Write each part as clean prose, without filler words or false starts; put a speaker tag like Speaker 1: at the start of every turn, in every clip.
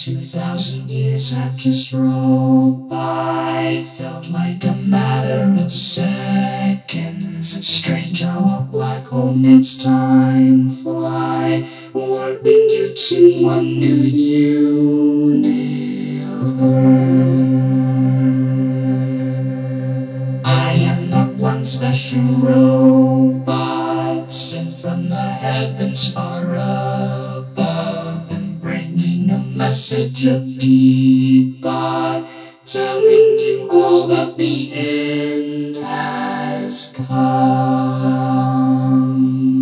Speaker 1: 2,000 years have just rolled by. Felt like a matter of seconds. It's strange how a black hole makes time fly, warping you to one new universe. I am not one special robot sent from the heavens far above, and bringing a message of Debot, telling you all that the end has come.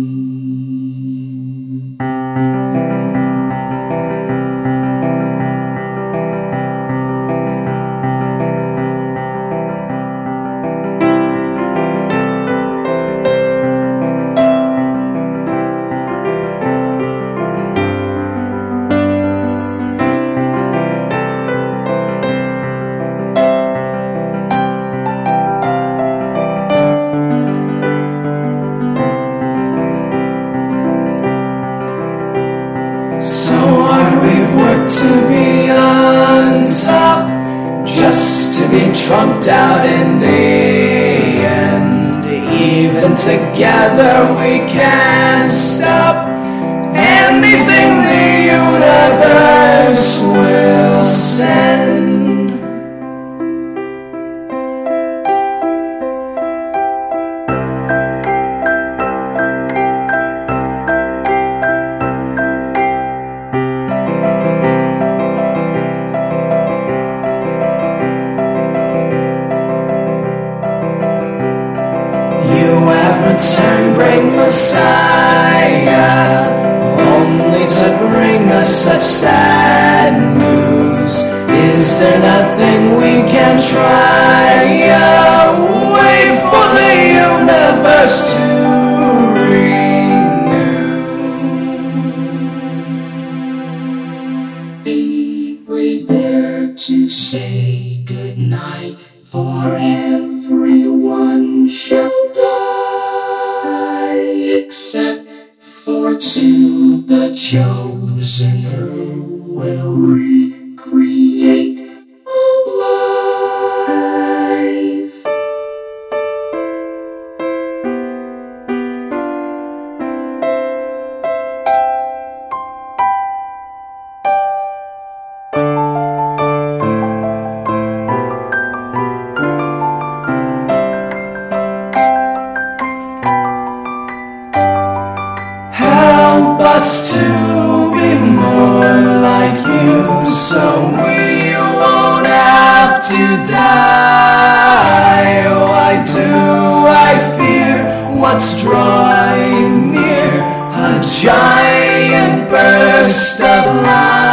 Speaker 2: We've worked to be on top, just to be trumped out in the end. Even together we can't stop anything the universe will send. You have returned, great Messiah, only to bring us such sad news. Is there nothing we can try? Wait for the universe to renew.
Speaker 1: Be prepared to say goodnight, for everyone shall die, except for two, the chosen, who will recreate a life.
Speaker 2: Help us to be more like you, so we won't have to die. Why do I fear what's drawing near? A giant burst of light.